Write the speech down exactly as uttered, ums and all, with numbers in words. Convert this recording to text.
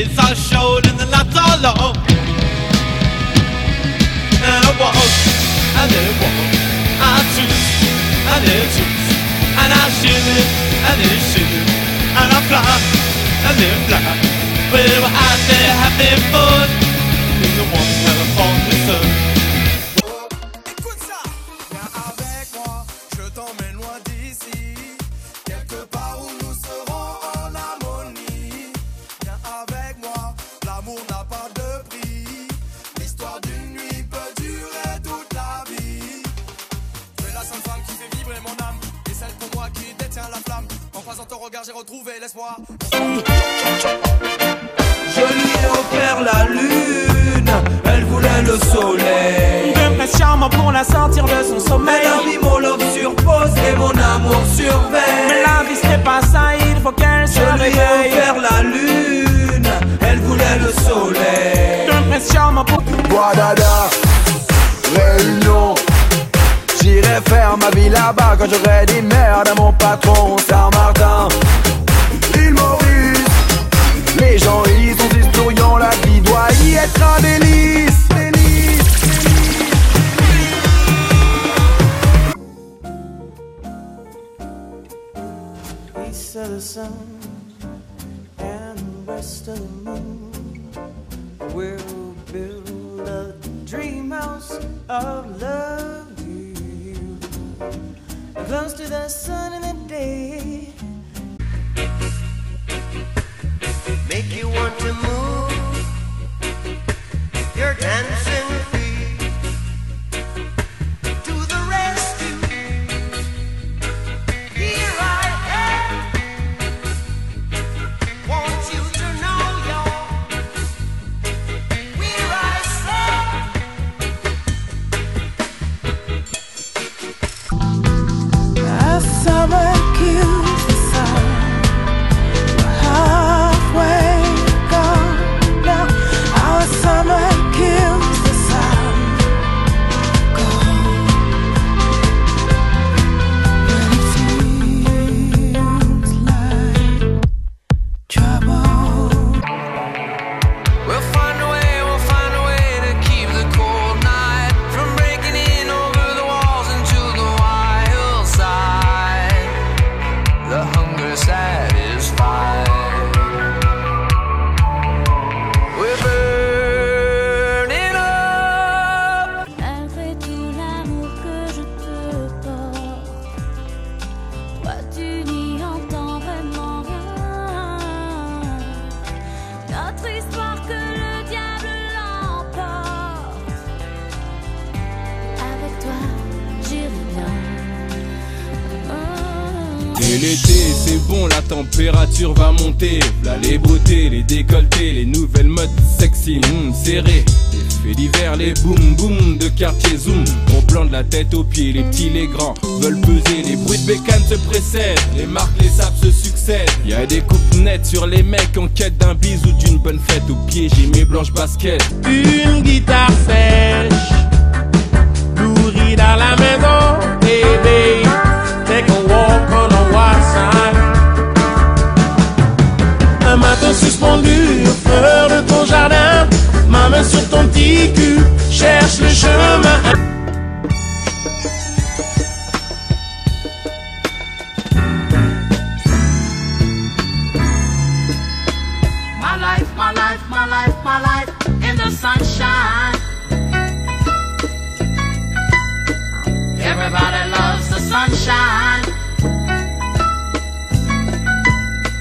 face I showed in the night alone. And I walk, and then walk, I choose, and then choose, and I shimmy, and then shimmy, and I fly, and then fly. We were out there having fun in the warm California sun. Écoute ça, viens avec moi, je t'emmène loin d'ici, quelque part où nous serons en harmonie. Viens avec moi, l'amour n'a pas de prix, l'histoire d'une nuit peut durer toute la vie. Tu es la seule femme qui fait vibrer mon âme, et celle pour moi qui détient la flamme. En croisant ton regard j'ai retrouvé l'espoir. Je lui ai offert la lune, elle voulait le soleil. De pression pour la sortir de son sommeil. Mais la vie, mon love surpose et mon amour surveille. Mais la vie c'est pas ça, il faut qu'elle se réveille. Je lui ai offert la lune, elle voulait le soleil. De pression pour... Guadada, Réunion. J'irai faire ma vie là-bas quand j'aurai dit merde à mon patron Saint-Martin. L'île Maurice, les gens y sont historiants, la vie doit y être un délice, délice, délice. East of the sun and west of the moon, we'll build a dream house of love. Close to the sun in the day, make you want to move your dancing feet to the rescue. Here I am, want you to know you're where I saw. as summer kills the sun, halfway gone now. Our summer kills the sun, gone. When it feels like trouble, We'll find a way, we'll find a way to keep the cold night from breaking in over the walls into the wild side. The hunger satisfied. We're burning up. Malgré tout l'amour que je te porte, toi tu n'y entends vraiment rien. Notre histoire que le diable l'emporte. Avec toi, j'ai rien. Et l'été, c'est bon, la température va monter. Là les beautés, les décolletés, les nouvelles modes sexy, mm, serrées. Les faits d'hiver, les boum boum de quartier zoom. On plante la tête aux pieds, les petits, les grands veulent peser. Les bruits de bécanes se précèdent, les marques, les sapes se succèdent. Y'a des coupes nettes sur les mecs en quête d'un bise ou d'une bonne fête. Au pied, j'ai mes blanches baskets. une guitare sèche, nourrie dans la maison, baby. Take a walk on the wild side. Un matin suspendu au fleur de ton jardin, ma main sur ton petit cul, cherche le chemin. My life, my life, my life, my life in the sunshine. Everybody loves the sunshine.